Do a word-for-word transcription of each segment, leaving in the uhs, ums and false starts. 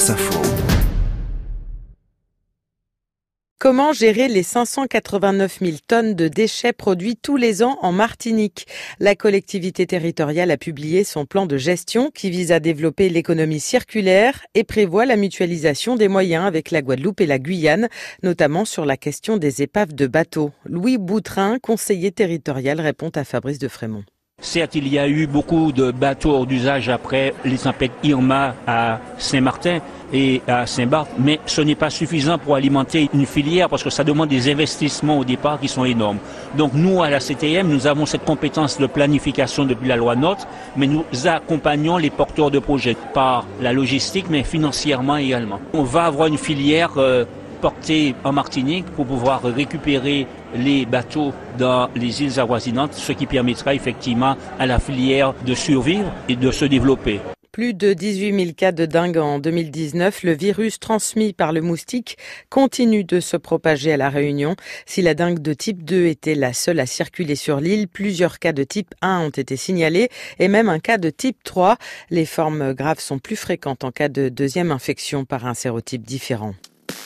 France Info. Comment gérer les cinq cent quatre-vingt-neuf mille tonnes de déchets produits tous les ans en Martinique ? La collectivité territoriale a publié son plan de gestion qui vise à développer l'économie circulaire et prévoit la mutualisation des moyens avec la Guadeloupe et la Guyane, notamment sur la question des épaves de bateaux. Louis Boutrin, conseiller territorial, répond à Fabrice de Frémont. Certes, il y a eu beaucoup de bateaux hors d'usage après les tempêtes Irma à Saint-Martin et à Saint-Barth, mais ce n'est pas suffisant pour alimenter une filière parce que ça demande des investissements au départ qui sont énormes. Donc nous, à la C T M, nous avons cette compétence de planification depuis la loi NOTRe, mais nous accompagnons les porteurs de projets par la logistique, mais financièrement également. On va avoir une filière euh, portée en Martinique pour pouvoir récupérer les bateaux dans les îles avoisinantes, ce qui permettra effectivement à la filière de survivre et de se développer. Plus de dix-huit mille cas de dengue en deux mille dix-neuf. Le virus transmis par le moustique continue de se propager à La Réunion. Si la dengue de type deux était la seule à circuler sur l'île, plusieurs cas de type un ont été signalés et même un cas de type trois. Les formes graves sont plus fréquentes en cas de deuxième infection par un sérotype différent.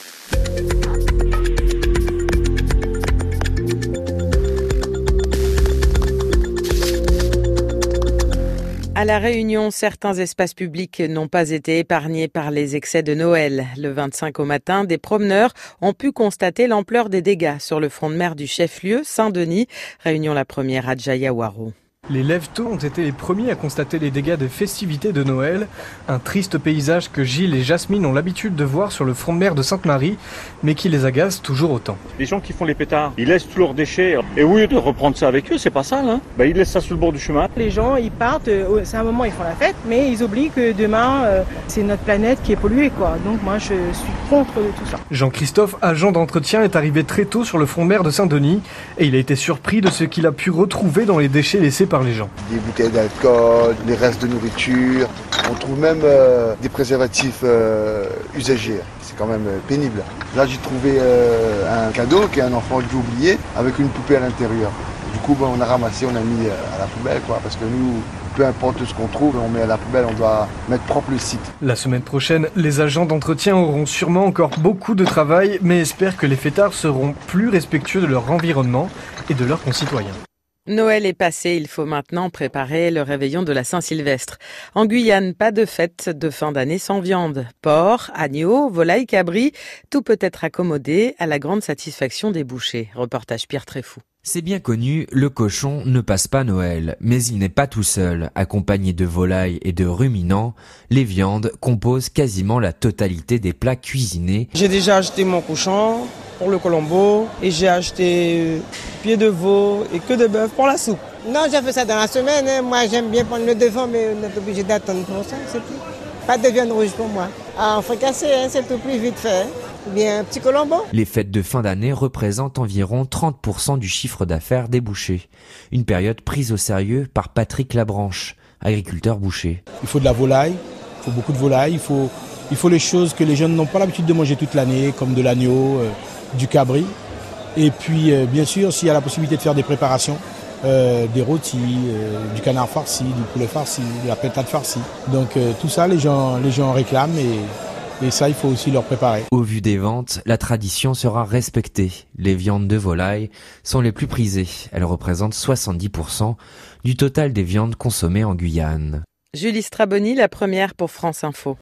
À La Réunion, certains espaces publics n'ont pas été épargnés par les excès de Noël. Le vingt-cinq au matin, des promeneurs ont pu constater l'ampleur des dégâts sur le front de mer du chef-lieu, Saint-Denis. Réunion la première à Djayawaro. Les lève-tôt ont été les premiers à constater les dégâts des festivités de Noël. Un triste paysage que Gilles et Jasmine ont l'habitude de voir sur le front de mer de Sainte-Marie, mais qui les agace toujours autant. Les gens qui font les pétards, ils laissent tous leurs déchets. Et oui, de reprendre ça avec eux, c'est pas ça, là. Ben, ils laissent ça sur le bord du chemin. Les gens, ils partent, c'est un moment, ils font la fête, mais ils oublient que demain, euh, c'est notre planète qui est polluée, quoi. Donc moi, je suis contre tout ça. Jean-Christophe, agent d'entretien, est arrivé très tôt sur le front de mer de Saint-Denis et il a été surpris de ce qu'il a pu retrouver dans les déchets laissés par les gens. Des bouteilles d'alcool, des restes de nourriture, on trouve même euh, des préservatifs euh, usagés. C'est quand même euh, pénible. Là, j'ai trouvé euh, un cadeau qu'un enfant a dû oublier avec une poupée à l'intérieur. Du coup, ben, on a ramassé, on a mis à la poubelle, quoi, parce que nous, peu importe ce qu'on trouve, on met à la poubelle, on doit mettre propre le site. La semaine prochaine, les agents d'entretien auront sûrement encore beaucoup de travail, mais espèrent que les fêtards seront plus respectueux de leur environnement et de leurs concitoyens. Noël est passé, il faut maintenant préparer le réveillon de la Saint-Sylvestre. En Guyane, pas de fête de fin d'année sans viande. Porc, agneau, volaille, cabri, tout peut être accommodé à la grande satisfaction des bouchers. Reportage Pierre Tréfou. C'est bien connu, le cochon ne passe pas Noël, mais il n'est pas tout seul. Accompagné de volailles et de ruminants, les viandes composent quasiment la totalité des plats cuisinés. J'ai déjà acheté mon cochon pour le colombo et j'ai acheté pied de veau et queue de bœuf pour la soupe. Non, j'ai fait ça dans la semaine. Hein. Moi, j'aime bien prendre le devant, mais on est obligé d'attendre pour ça, c'est tout. Pas de viande rouge pour moi. Ah, fricassé, hein, c'est tout plus vite fait. Hein. Bien, un petit colombo. Les fêtes de fin d'année représentent environ trente pour cent du chiffre d'affaires des bouchers. Une période prise au sérieux par Patrick Labranche, agriculteur boucher. Il faut de la volaille, il faut beaucoup de volaille, il faut, il faut les choses que les jeunes n'ont pas l'habitude de manger toute l'année, comme de l'agneau, euh, du cabri. Et puis, euh, bien sûr, s'il y a la possibilité de faire des préparations, euh, des rôtis, euh, du canard farci, du poulet farci, de la pintade farcie. Donc euh, tout ça, les gens, les gens réclament et... Et ça, il faut aussi leur préparer. Au vu des ventes, la tradition sera respectée. Les viandes de volaille sont les plus prisées. Elles représentent soixante-dix pour cent du total des viandes consommées en Guyane. Julie Straboni, la première pour France Info.